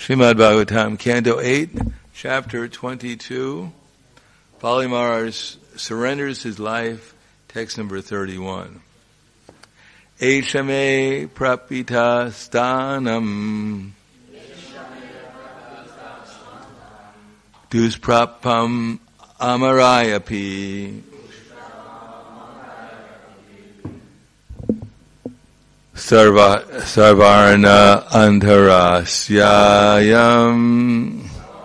Srimad Bhagavatam, Canto 8, Chapter 22. Bali Maharaj surrenders his life, text number 31. Eshame prapita stanam dusprapam amarayapi sarvarna antarasyayam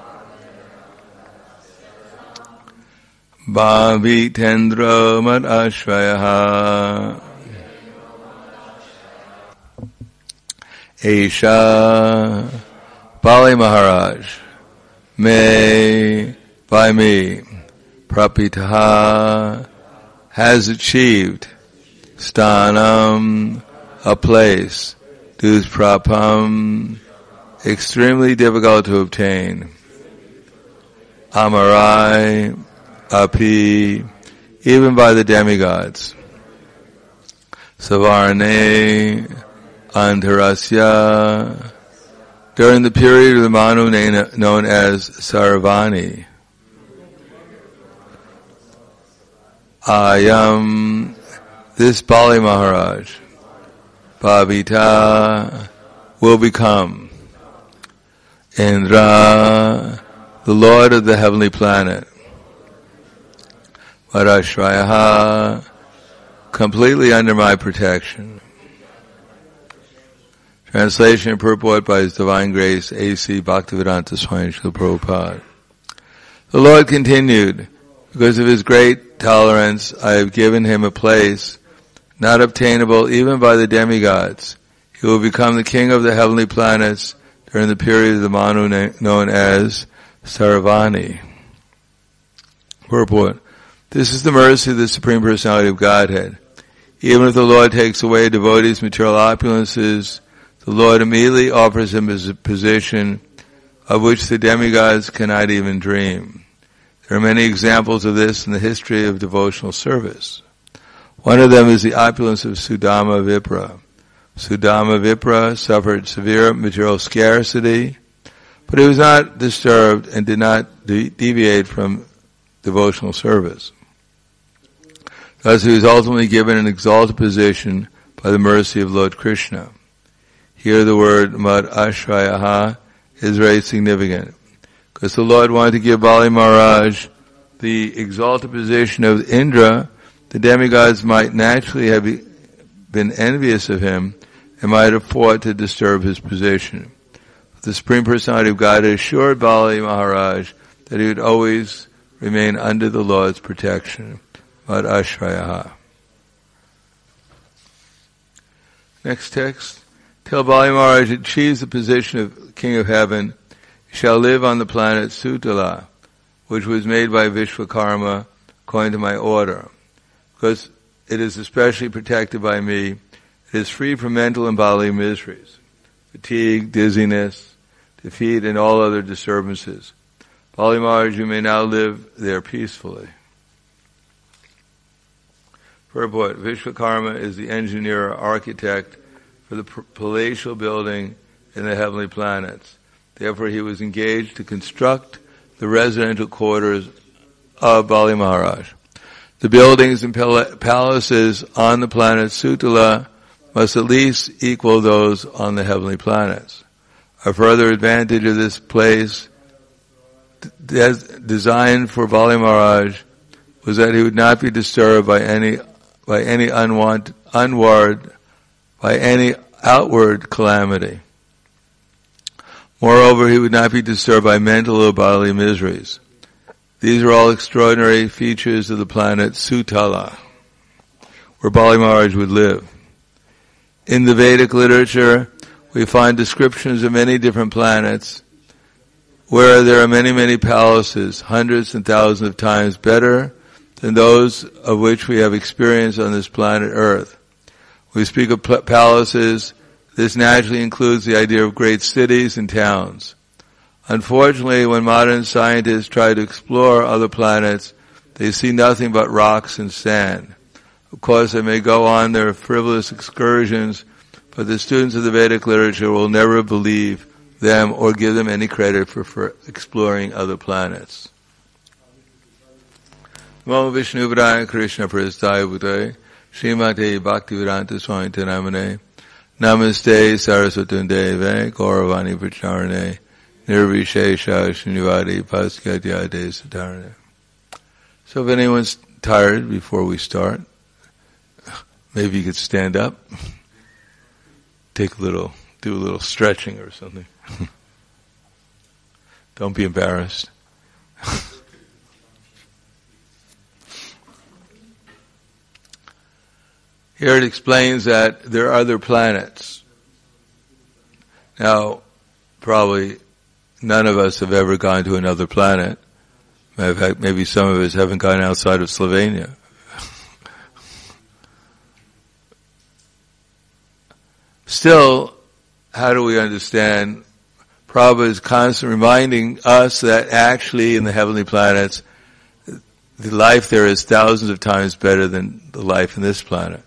bhavitendra mad ashrayaha Esha Bali Maharaj by me prapitaha has achieved stanam, a place, dusprapam, extremely difficult to obtain, amarai, api, even by the demigods, savarne, antarasya, during the period of the Manu known as Saravani. Ayam, this Bali Maharaj, Bhavita, will become Indra, the Lord of the heavenly planet. Varashrayaha, completely under my protection. Translation and purport by His Divine Grace, A.C. Bhaktivedanta Swami Srila Prabhupada. The Lord continued, because of His great tolerance, I have given him a place not obtainable even by the demigods. He will become the king of the heavenly planets during the period of the Manu known as Saravani. Purport. This is the mercy of the Supreme Personality of Godhead. Even if the Lord takes away a devotee's material opulences, the Lord immediately offers him a position of which the demigods cannot even dream. There are many examples of this in the history of devotional service. One of them is the opulence of Sudama Vipra. Sudama Vipra suffered severe material scarcity, but he was not disturbed and did not deviate from devotional service. Thus he was ultimately given an exalted position by the mercy of Lord Krishna. Here the word Mad Ashrayaha is very significant, because the Lord wanted to give Bali Maharaj the exalted position of Indra. The demigods might naturally have been envious of him and might have fought to disturb his position. But the Supreme Personality of God assured Bali Maharaj that he would always remain under the Lord's protection. Mad Ashrayaha. Next text. Till Bali Maharaj achieves the position of King of Heaven, he shall live on the planet Sutala, which was made by Vishwakarma according to my order. Because it is especially protected by me, it is free from mental and bodily miseries, fatigue, dizziness, defeat, and all other disturbances. Bali Maharaj, you may now live there peacefully. Purport. Vishwakarma is the engineer or architect for the palatial building in the heavenly planets. Therefore, he was engaged to construct the residential quarters of Bali Maharaj. The buildings and palaces on the planet Sutala must at least equal those on the heavenly planets. A further advantage of this place designed for Bali Maharaj was that he would not be disturbed by any outward calamity. Moreover, he would not be disturbed by mental or bodily miseries. These are all extraordinary features of the planet Sutala, where Bali Maharaj would live. In the Vedic literature, we find descriptions of many different planets where there are many, many palaces, hundreds and thousands of times better than those of which we have experience on this planet Earth. We speak of palaces. This naturally includes the idea of great cities and towns. Unfortunately, when modern scientists try to explore other planets, they see nothing but rocks and sand. Of course, they may go on their frivolous excursions, but the students of the Vedic literature will never believe them or give them any credit for exploring other planets. Namo Vishnu Padaya Krishna Prasthaya Bhutaya Srimate Bhaktivedanta Swami Namane Namaste Saraswati Deve Gauravani Pracharane Nirvishesha Srinivadi Paskatyade Satarane. So if anyone's tired before we start, maybe you could stand up, do a little stretching or something. Don't be embarrassed. Here it explains that there are other planets. Now, probably none of us have ever gone to another planet. In fact, maybe some of us haven't gone outside of Slovenia. Still, how do we understand? Prabhupada is constantly reminding us that actually in the heavenly planets, the life there is thousands of times better than the life in this planet.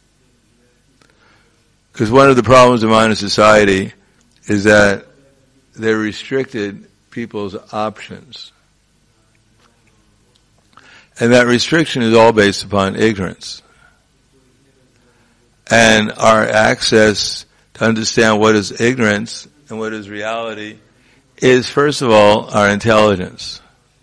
Because one of the problems of modern society is that they restricted people's options. And that restriction is all based upon ignorance. And our access to understand what is ignorance and what is reality is, first of all, our intelligence.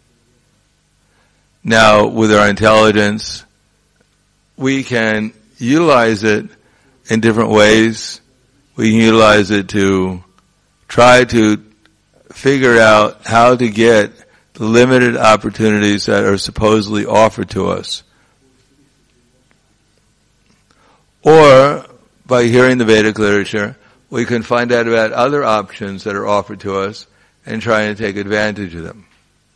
Now, with our intelligence, we can utilize it in different ways. We can utilize it to try to figure out how to get the limited opportunities that are supposedly offered to us. Or, by hearing the Vedic literature, we can find out about other options that are offered to us and try to take advantage of them.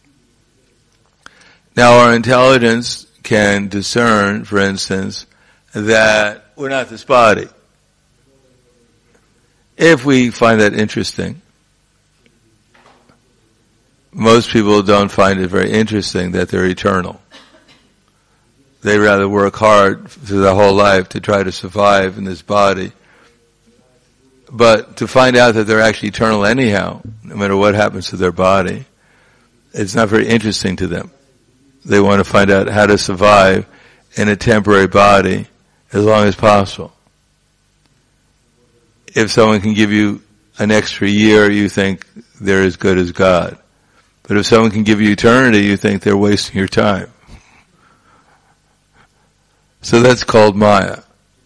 Now, our intelligence can discern, for instance, that we're not this body. If we find that interesting, most people don't find it very interesting that they're eternal. They rather work hard through their whole life to try to survive in this body. But to find out that they're actually eternal anyhow, no matter what happens to their body, it's not very interesting to them. They want to find out how to survive in a temporary body as long as possible. If someone can give you an extra year, you think they're as good as God. But if someone can give you eternity, you think they're wasting your time. So that's called Maya.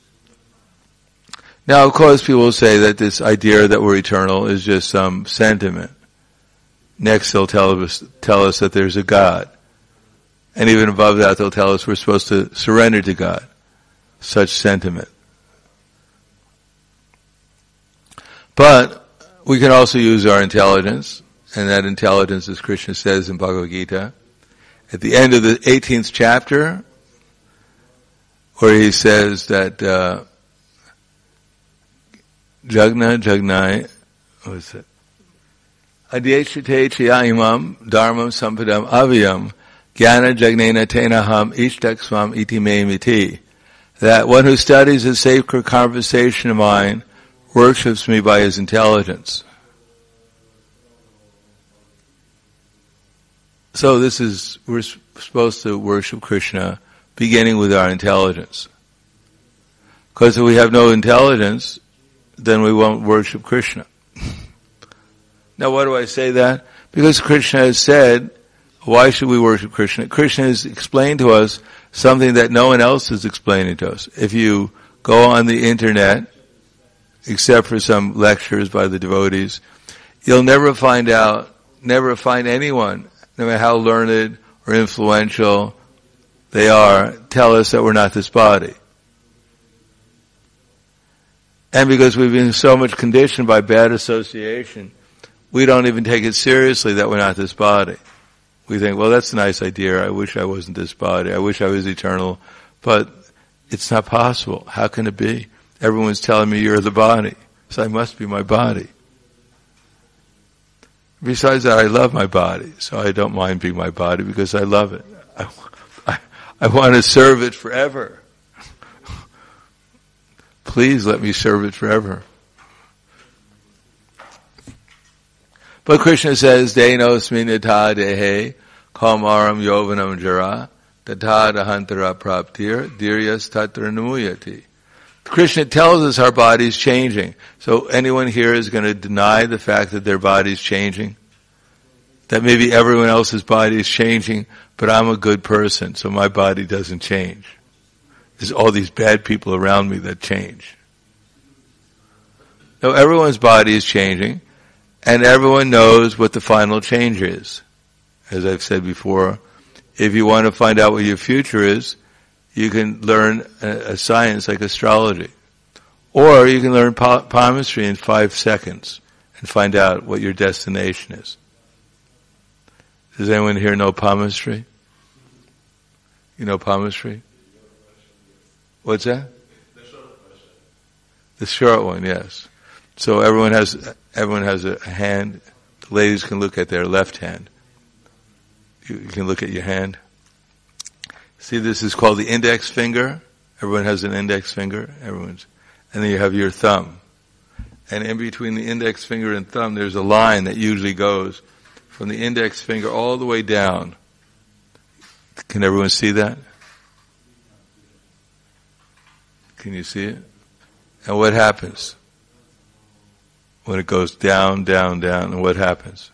Now, of course, people will say that this idea that we're eternal is just some sentiment. Next, they'll tell us that there's a God. And even above that, they'll tell us we're supposed to surrender to God. Such sentiment. But we can also use our intelligence, and that intelligence, as Krishna says in Bhagavad Gita, at the end of the 18th chapter, where he says that Jagnai, what is it? Adyeshite chayimam dharmam sampadam aviyam jnana jagnena tenaham ishtaksvam iti me miti. That one who studies a sacred conversation of mine worships me by his intelligence. So we're supposed to worship Krishna beginning with our intelligence. Because if we have no intelligence, then we won't worship Krishna. Now why do I say that? Because Krishna has said, why should we worship Krishna? Krishna has explained to us something that no one else is explaining to us. If you go on the internet, except for some lectures by the devotees, you'll never find anyone, no matter how learned or influential they are, tell us that we're not this body. And because we've been so much conditioned by bad association, we don't even take it seriously that we're not this body. We think, well, that's a nice idea. I wish I wasn't this body. I wish I was eternal. But it's not possible. How can it be? Everyone's telling me you're the body, so I must be my body. Besides that, I love my body, so I don't mind being my body because I love it. I want to serve it forever. Please let me serve it forever. But Krishna says, Denosmi nita dehe, kaumaram yovanam jara, tata dahantara praptir, diryas tatra namuyati. Krishna tells us our body's changing. So anyone here is going to deny the fact that their body's changing? That maybe everyone else's body is changing, but I'm a good person, so my body doesn't change. There's all these bad people around me that change. No, everyone's body is changing, and everyone knows what the final change is. As I've said before, if you want to find out what your future is, you can learn a science like astrology. Or you can learn palmistry in 5 seconds and find out what your destination is. Does anyone here know palmistry? You know palmistry? What's that? The short one, yes. So everyone has a hand. The ladies can look at their left hand. You can look at your hand. See, this is called the index finger. Everyone has an index finger. And then you have your thumb. And in between the index finger and thumb, there's a line that usually goes from the index finger all the way down. Can everyone see that? Can you see it? And what happens? When it goes down, down, down, and what happens?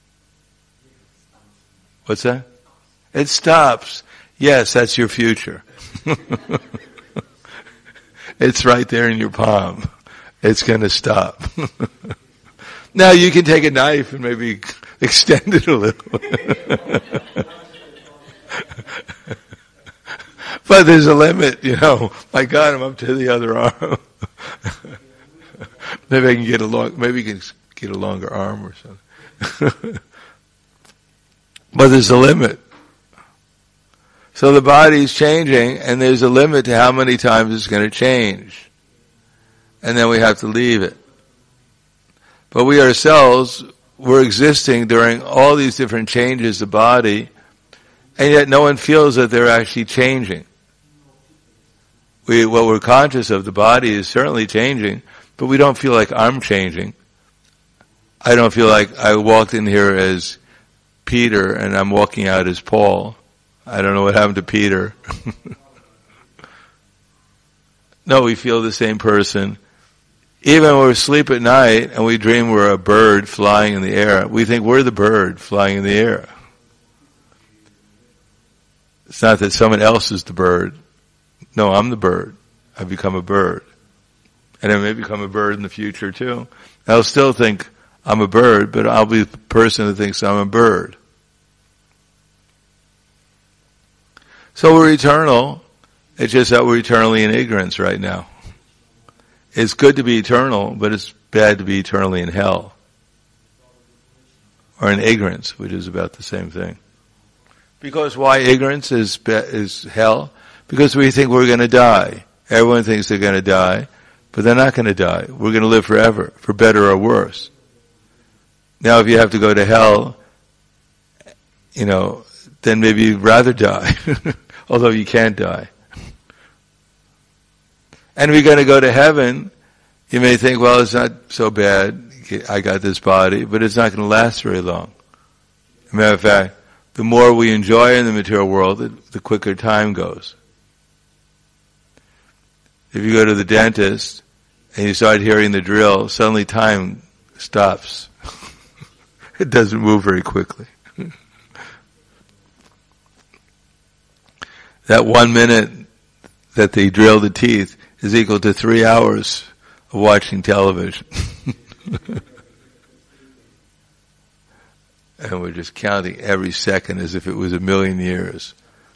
What's that? It stops. Yes, that's your future. It's right there in your palm. It's going to stop. Now you can take a knife and maybe extend it a little. But there's a limit, My God, I'm up to the other arm. Maybe I can get a longer arm or something. But there's a limit. So the body's changing, and there's a limit to how many times it's going to change. And then we have to leave it. But we ourselves, we're existing during all these different changes of body, and yet no one feels that they're actually changing. What we're conscious of, the body is certainly changing, but we don't feel like I'm changing. I don't feel like I walked in here as Peter and I'm walking out as Paul. I don't know what happened to Peter. No, we feel the same person. Even when we sleep at night and we dream we're a bird flying in the air, we think we're the bird flying in the air. It's not that someone else is the bird. No, I'm the bird. I've become a bird. And I may become a bird in the future too. I'll still think I'm a bird, but I'll be the person that thinks I'm a bird. So we're eternal. It's just that we're eternally in ignorance right now. It's good to be eternal, but it's bad to be eternally in hell. Or in ignorance, which is about the same thing. Because why ignorance is hell? Because we think we're going to die. Everyone thinks they're going to die, but they're not going to die. We're going to live forever, for better or worse. Now if you have to go to hell, then maybe you'd rather die, although you can't die. And if you're going to go to heaven, you may think, well, it's not so bad, I got this body, but it's not going to last very long. As a matter of fact, the more we enjoy in the material world, the quicker time goes. If you go to the dentist and you start hearing the drill, suddenly time stops. It doesn't move very quickly. That 1 minute that they drill the teeth is equal to 3 hours of watching television. And we're just counting every second as if it was 1,000,000 years.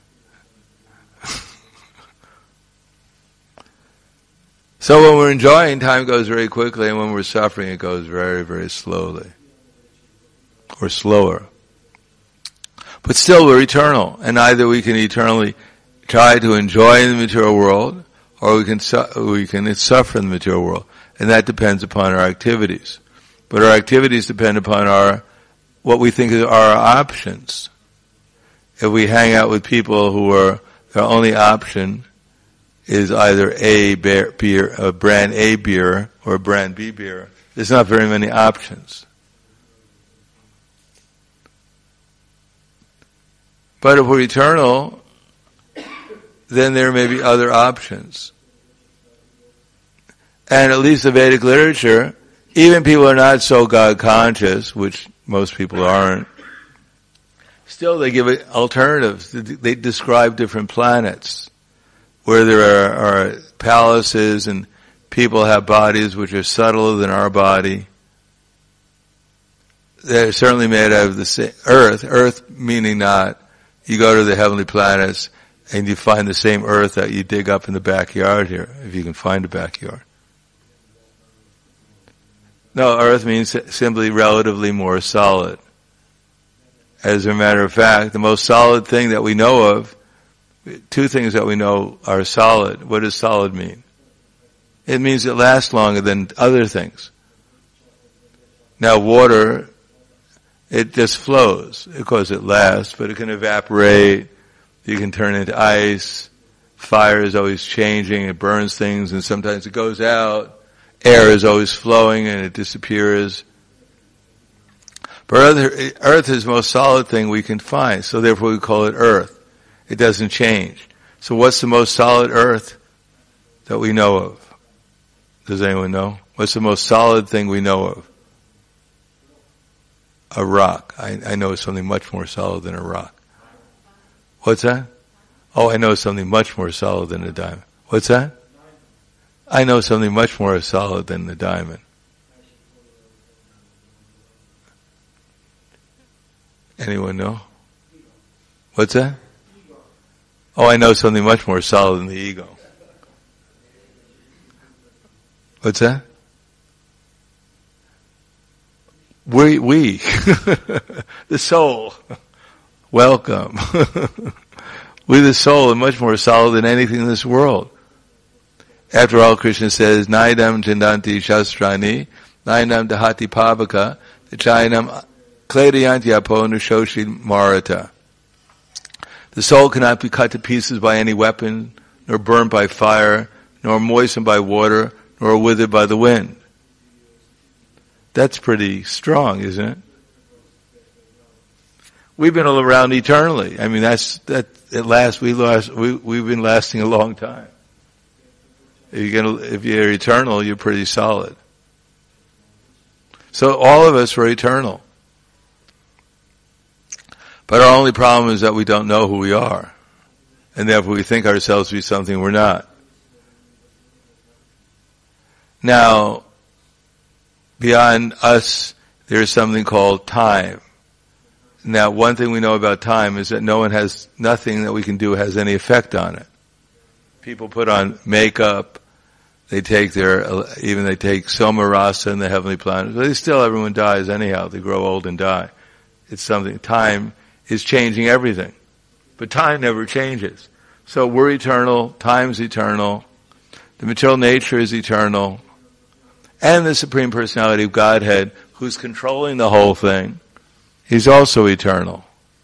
So when we're enjoying, time goes very quickly, and when we're suffering, it goes very, very slowly. Or slower. But still, we're eternal, and either we can eternally try to enjoy in the material world, or we can suffer in the material world, and that depends upon our activities. But our activities depend upon what we think are our options. If we hang out with people who are their only option is either a brand A beer or a brand B beer, there's not very many options. But if we're eternal, then there may be other options. And at least the Vedic literature, even people who are not so God conscious, which most people aren't, still they give it alternatives. They describe different planets where there are palaces and people have bodies which are subtler than our body. They're certainly made out of the same earth meaning not, you go to the heavenly planets and you find the same earth that you dig up in the backyard here, if you can find a backyard. No, earth means simply relatively more solid. As a matter of fact, the most solid thing that we know of, two things that we know are solid. What does solid mean? It means it lasts longer than other things. Now water, it just flows. Of course it lasts, but it can evaporate. You can turn into ice. Fire is always changing. It burns things and sometimes it goes out. Air is always flowing and it disappears. But earth is the most solid thing we can find, so therefore we call it earth. It doesn't change. So what's the most solid earth that we know of? Does anyone know? What's the most solid thing we know of? A rock. I know something much more solid than a rock. What's that? Oh, I know something much more solid than a diamond. What's that? I know something much more solid than the diamond. Anyone know? What's that? Oh, I know something much more solid than the ego. What's that? We. The soul. Welcome. We, the soul, are much more solid than anything in this world. After all, Krishna says, Naidam Chindanti Shastrani, Naidam Dahati Pavaka, Chayanam Kledayanti Apo Nushoshi Marata. The soul cannot be cut to pieces by any weapon, nor burnt by fire, nor moistened by water, nor withered by the wind. That's pretty strong, isn't it? We've been around eternally. I mean, we've been lasting a long time. If you're eternal, you're pretty solid. So all of us are eternal. But our only problem is that we don't know who we are. And therefore we think ourselves to be something we're not. Now, beyond us, there's something called time. Now, one thing we know about time is that nothing that we can do has any effect on it. People put on makeup, they take soma rasa in the heavenly planets, but everyone dies anyhow. They grow old and die. It's something, time is changing everything. But time never changes. So we're eternal, time's eternal, the material nature is eternal, and the Supreme Personality of Godhead, who's controlling the whole thing, he's also eternal.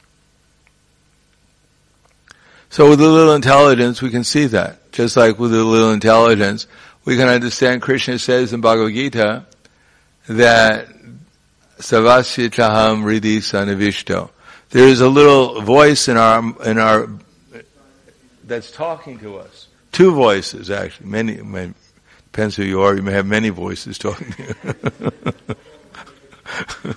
So with a little intelligence, we can see that. Just like with a little intelligence, we can understand, Krishna says in Bhagavad Gita, that Savasya Chaham Riddhi Sanavishto. There is a little voice in our, that's talking to us. Two voices, actually. Depends who you are, you may have many voices talking to you.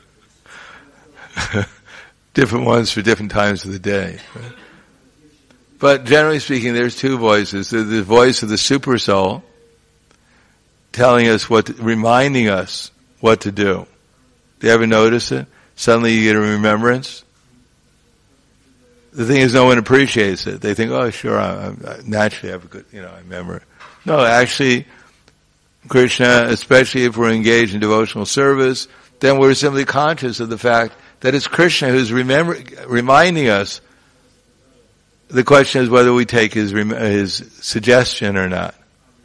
Different ones for different times of the day. Right? But generally speaking, there's two voices. There's the voice of the super soul, telling us reminding us what to do. Do you ever notice it? Suddenly you get a remembrance. The thing is, no one appreciates it. They think, oh, sure, I naturally have a good, I remember. No, actually, Krishna, especially if we're engaged in devotional service, then we're simply conscious of the fact that it's Krishna who's reminding us. The question is whether we take his suggestion or not.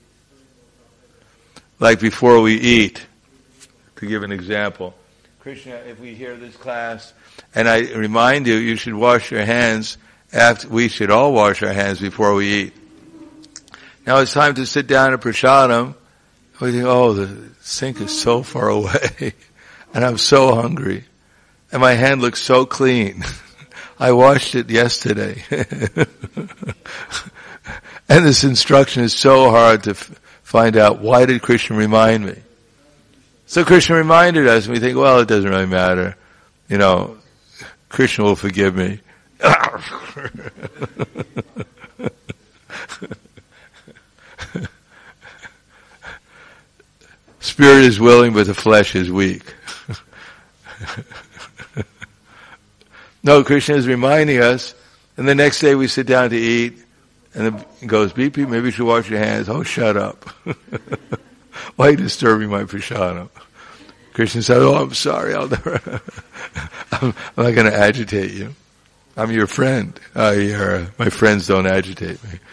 Like before we eat, to give an example. Krishna, if we hear this class, and I remind you, you should wash your hands we should all wash our hands before we eat. Now it's time to sit down at prasadam. We think, oh, the sink is so far away, and I'm so hungry, and my hand looks so clean. I watched it yesterday. And this instruction is so hard to find out, why did Krishna remind me? So Krishna reminded us, and we think, well, it doesn't really matter. Krishna will forgive me. Spirit is willing, but the flesh is weak. No, Krishna is reminding us, and the next day we sit down to eat, and it goes, BP, maybe you should wash your hands. Oh, shut up. Why are you disturbing my prasadam? Krishna said, oh, I'm sorry, I'll never, I'm not going to agitate you. I'm your friend. My friends don't agitate me.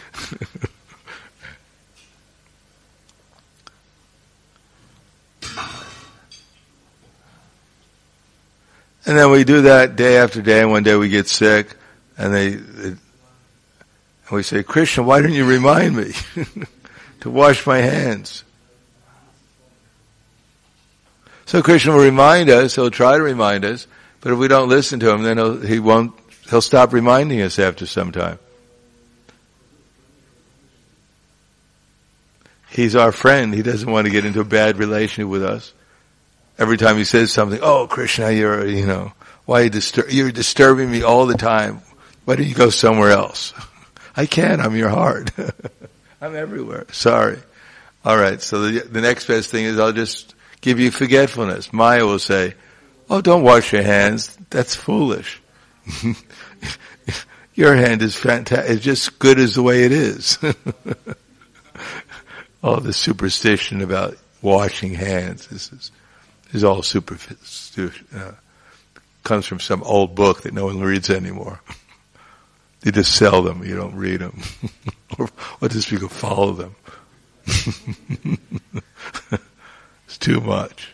And then we do that day after day, and one day we get sick, and we say, Krishna, why didn't you remind me to wash my hands? So Krishna will remind us, he'll try to remind us, but if we don't listen to him, then he'll stop reminding us after some time. He's our friend. He doesn't want to get into a bad relationship with us. Every time he says something, oh, Krishna, why you're disturbing me all the time. Why don't you go somewhere else? I can't, I'm your heart. I'm everywhere. Sorry. Alright, so the next best thing is I'll just give you forgetfulness. Maya will say, oh, don't wash your hands. That's foolish. Your hand is fantastic. It's just good as the way it is. All the superstition about washing hands. This is all superstition. Comes from some old book that no one reads anymore. They just sell them. You don't read them. or just people follow them. It's too much.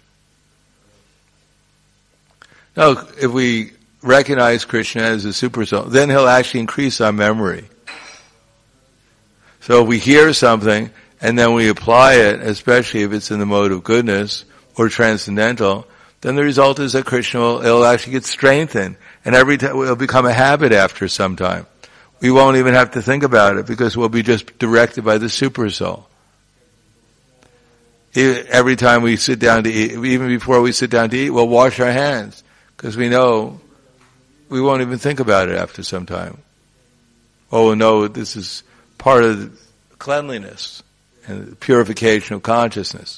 Now, if we recognize Krishna as a super soul, then he'll actually increase our memory. So if we hear something and then we apply it, especially if it's in the mode of goodness or transcendental, then the result is that Krishna it'll actually get strengthened, and every time it'll become a habit after some time. We won't even have to think about it because we'll be just directed by the super soul. Every time we sit down to eat, even before we sit down to eat, we'll wash our hands because we know we won't even think about it after some time. Oh no, this is part of cleanliness and purification of consciousness.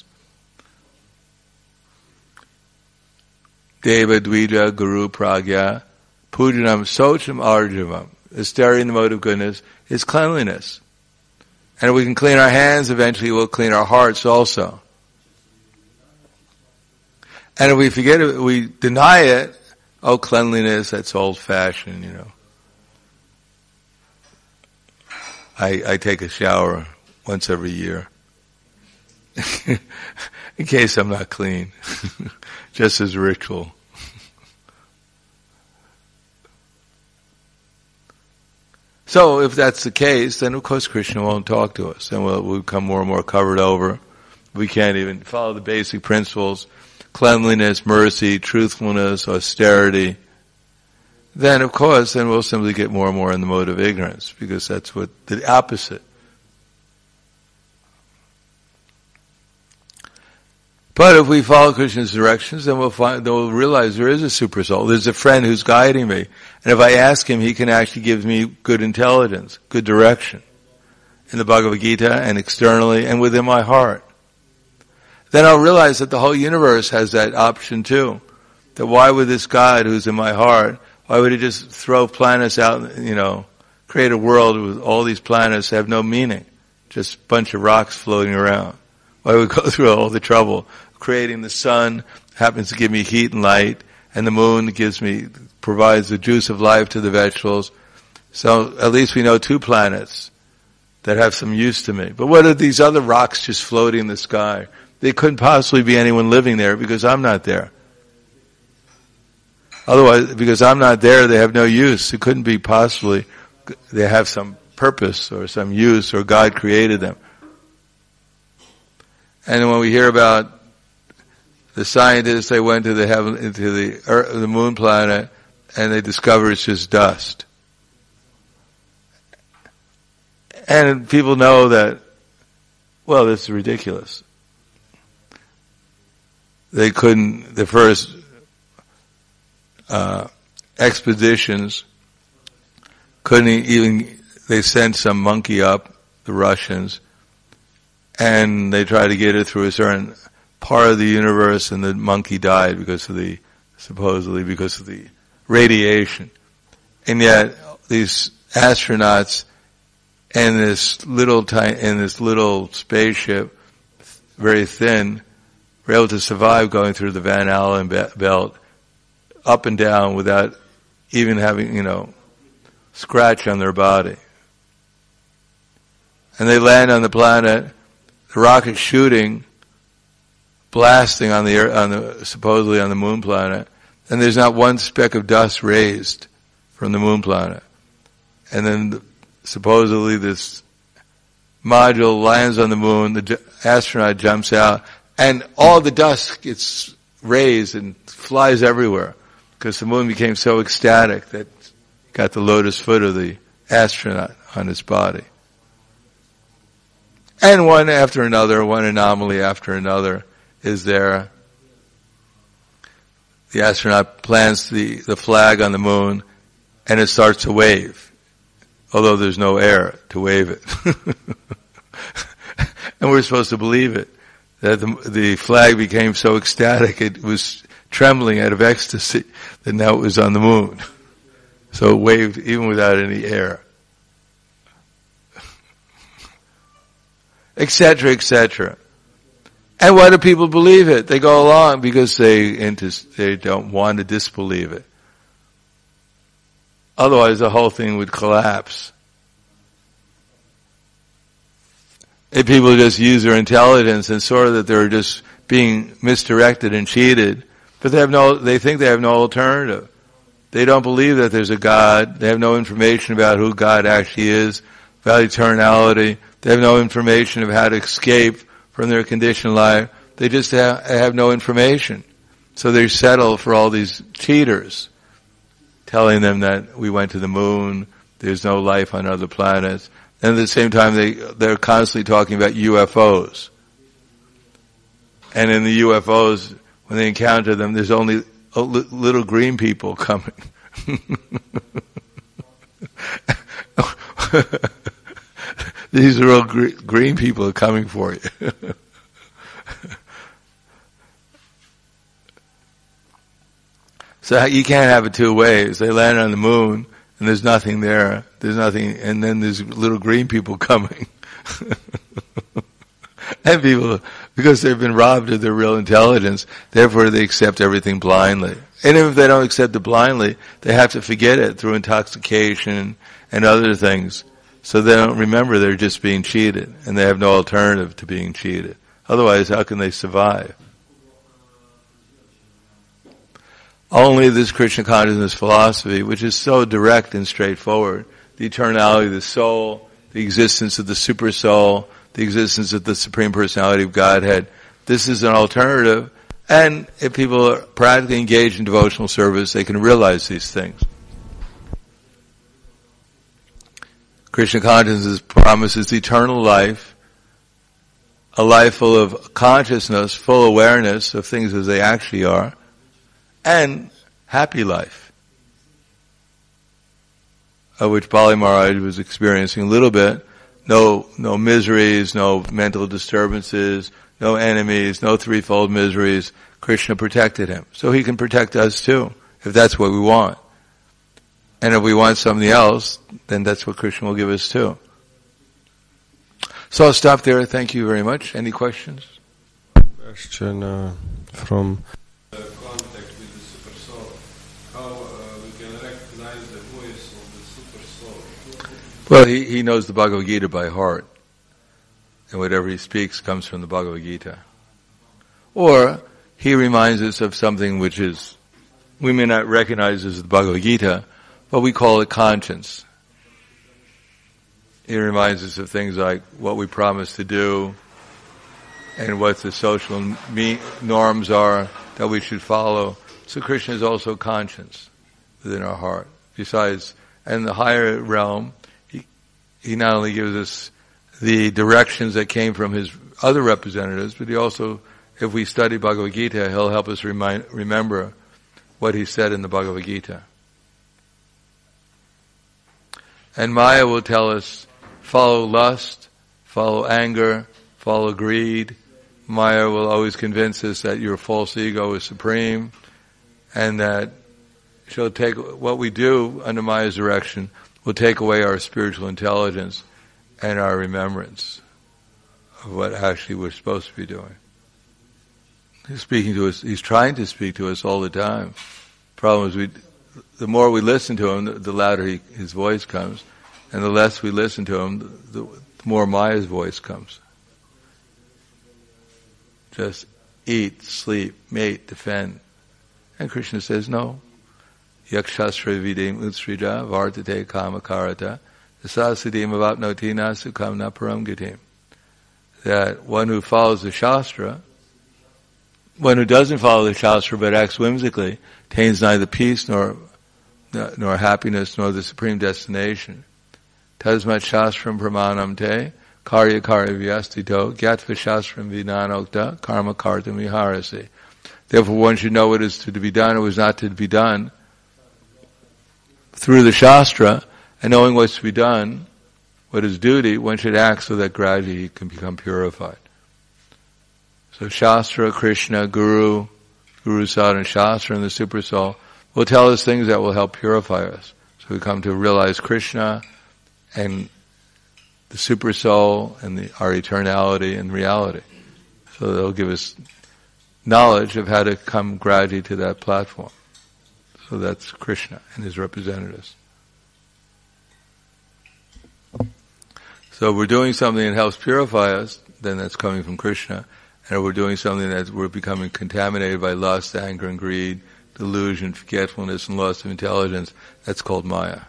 Deva Dvija Guru Pragya Pujanam Socham Arjavam. Asteria in the mode of goodness is cleanliness. And if we can clean our hands, eventually we'll clean our hearts also. And if we forget it, we deny it, oh, cleanliness, that's old-fashioned, I take a shower once every year. In case I'm not clean. Just as ritual. So if that's the case, then of course Krishna won't talk to us, and we'll become more and more covered over. We can't even follow the basic principles, cleanliness, mercy, truthfulness, austerity. Then of course, then we'll simply get more and more in the mode of ignorance, because that's what the opposite. But if we follow Krishna's directions, then we'll realize there is a super soul. There's a friend who's guiding me. And if I ask him, he can actually give me good intelligence, good direction. In the Bhagavad Gita and externally and within my heart. Then I'll realize that the whole universe has that option too. That why would this God who's in my heart, why would he just throw planets out, create a world with all these planets that have no meaning? Just a bunch of rocks floating around. Why would we go through all the trouble? Creating the sun happens to give me heat and light, and the moon provides the juice of life to the vegetables. So at least we know 2 planets that have some use to me. But what are these other rocks just floating in the sky? There couldn't possibly be anyone living there because I'm not there. Otherwise, because I'm not there, they have no use. It couldn't be possibly, they have some purpose or some use, or God created them. And when we hear about the scientists, they went to the moon planet, and they discover it's just dust. And people know that, well, this is ridiculous. They couldn't, the first expeditions couldn't even, they sent some monkey up, the Russians, and they tried to get it through a certain part of the universe, and the monkey died supposedly because of the radiation. And yet, these astronauts in this little spaceship, very thin, were able to survive going through the Van Allen belt, up and down, without even having, scratch on their body. And they land on the planet, the rocket shooting, blasting on supposedly on the moon planet, and there's not one speck of dust raised from the moon planet. And then supposedly this module lands on the moon, the astronaut jumps out, and all the dust gets raised and flies everywhere, because the moon became so ecstatic that it got the lotus foot of the astronaut on his body. And one after another, one anomaly after another is there. The astronaut plants the flag on the moon, and it starts to wave, although there's no air to wave it. And we're supposed to believe it, that the flag became so ecstatic it was trembling out of ecstasy that now it was on the moon. So it waved even without any air. Etc., etc. And why do people believe it? They go along because they don't want to disbelieve it. Otherwise the whole thing would collapse. If people just use their intelligence and saw that they're just being misdirected and cheated, but they think they have no alternative. They don't believe that there's a God. They have no information about who God actually is, about eternality. They have no information of how to escape from their conditioned life. They just have no information. So they settle for all these cheaters, telling them that we went to the moon, there's no life on other planets. And at the same time, they're constantly talking about UFOs. And in the UFOs, when they encounter them, there's only little green people coming. These are all green people coming for you. So you can't have it two ways. They land on the moon, and there's nothing there. There's nothing, and then there's little green people coming. And people, because they've been robbed of their real intelligence, therefore they accept everything blindly. And if they don't accept it blindly, they have to forget it through intoxication and other things. So they don't remember they're just being cheated, and they have no alternative to being cheated. Otherwise, how can they survive? Only this Krishna consciousness philosophy, which is so direct and straightforward, the eternality of the soul, the existence of the super soul, the existence of the Supreme Personality of Godhead, this is an alternative. And if people are practically engaged in devotional service, they can realize these things. Krishna consciousness promises eternal life, a life full of consciousness, full awareness of things as they actually are, and happy life, of which Bali Maharaj was experiencing a little bit. No miseries, no mental disturbances, no enemies, no threefold miseries. Krishna protected him. So he can protect us too, if that's what we want. And if we want something else, then that's what Krishna will give us too. So I'll stop there. Thank you very much. Any questions? Question from contact with the super soul. How we can recognize the voice of the super soul? Well, he knows the Bhagavad Gita by heart. And whatever he speaks comes from the Bhagavad Gita. Or he reminds us of something which is, we may not recognize as the Bhagavad Gita, but we call it conscience. He reminds us of things like what we promise to do and what the social norms are that we should follow. So Krishna is also conscience. within our heart. Besides, and the higher realm, he not only gives us the directions that came from his other representatives, but he also, if we study Bhagavad Gita, he'll help us remember what he said in the Bhagavad Gita. And Maya will tell us, follow lust, follow anger, follow greed. Maya will always convince us that your false ego is supreme, and that she'll take what we do under Maya's direction will take away our spiritual intelligence and our remembrance of what actually we're supposed to be doing. He's speaking to us, he's trying to speak to us all the time. Problem is, the more we listen to him, the louder his voice comes, and the less we listen to him, the more Maya's voice comes. Just eat, sleep, mate, defend. And Krishna says, no. Yakshastra videm utsrija vartate kamakarata sasadima vapnoti nasukam naparam gitim. That one who follows the Shastra, one who doesn't follow the Shastra but acts whimsically, attains neither peace nor happiness nor the supreme destination. Tasmat shastram pramanam te karya vyastito gyatva shastram vinanokta karma kartam viharasi. Therefore one should know what is to be done or what is not to be done through the Shastra, and knowing what's to be done, what is duty, one should act so that gradually he can become purified. So Shastra, Krishna, Guru Sadhana, Shastra, and the Super Soul will tell us things that will help purify us. So we come to realize Krishna and the Super Soul and our eternality and reality. So they'll give us knowledge of how to come gradually to that platform. So that's Krishna and his representatives. So if we're doing something that helps purify us, then that's coming from Krishna. And if we're doing something that we're becoming contaminated by lust, anger, and greed, delusion, forgetfulness, and loss of intelligence, that's called Maya.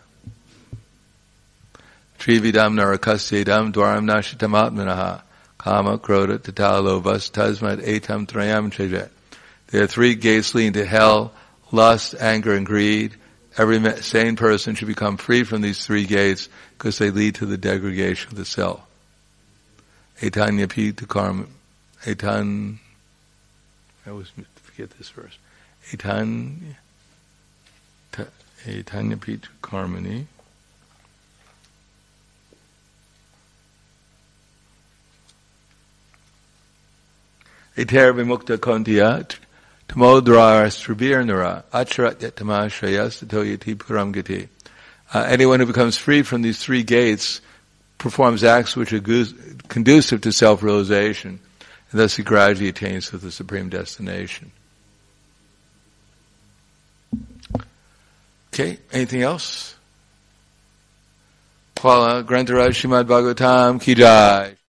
Trividam narakasya dwaram nashitam atmanaha kama krodha tata lovas tasmat etam trayam chejet. There are three gates leading to hell: lust, anger, and greed. Every sane person should become free from these three gates because they lead to the degradation of the self. Etanya pita karma. I always forget this verse. Etanya pita karmani. Eter vimukta kontiya tamodrar strabir nara acharat yatama shrayas tatoyati puram gati. Anyone who becomes free from these three gates performs acts which are conducive to self-realization, and thus he gradually attains to the supreme destination. Okay, anything else? Kvala Grantaraj Srimad Bhagavatam Ki Jai.